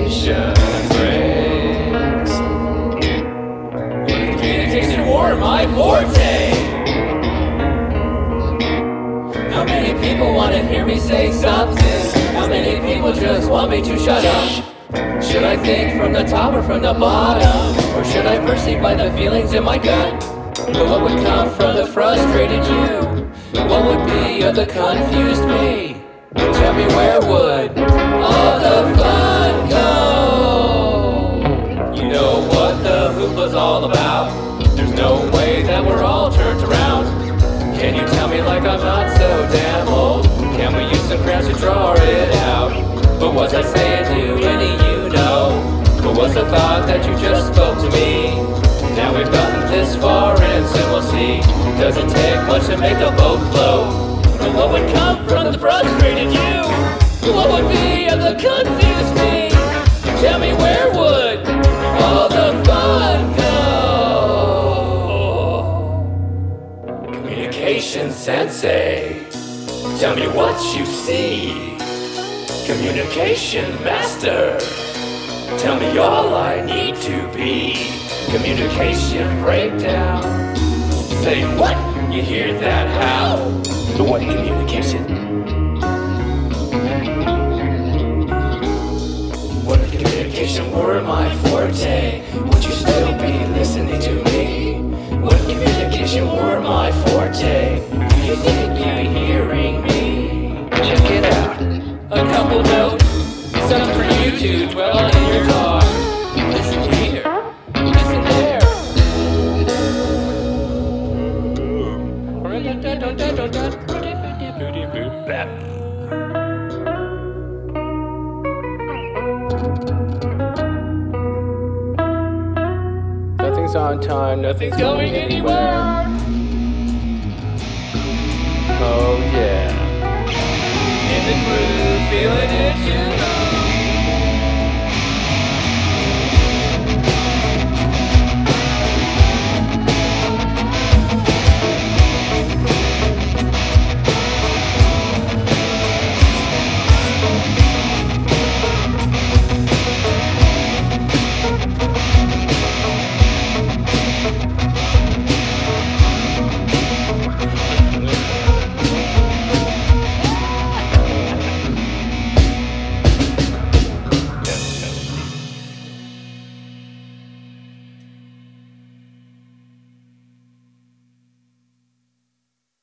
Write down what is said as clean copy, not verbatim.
communication breaks. Communication war, my forte. How many people want to hear me say something? How many people just want me to shut up? Should I think from the top or from the bottom? Or should I perceive by the feelings in my gut? But what would come from the frustrated you? What would be of the confused me? Tell me, where would all the fun go? You know what the hoopla's all about. There's no way that we're all turned around. Can you tell me like I'm not so damn old? Can we use some crayons to draw it out? But was I saying to any you know? But was the thought that you just spoke to me? Now we've gotten this far and soon we'll see. Doesn't take much to make a boat float. And what would come from the frustrated you? What would be of the confused me? Tell me, where would all the fun go? Communication sensei, tell me what you see. Communication master, tell me all I need to be. Communication breakdown, say what? You hear that? How? What communication? What if communication were my forte? Would you still be listening to me? What if communication were my forte? Do you think you'd be hearing me? Check it out. A couple notes, something for you to dwell on in your car. Listen here, listen there. Nothing's on time, nothing's going anywhere. Oh yeah. In the groove, feeling it too.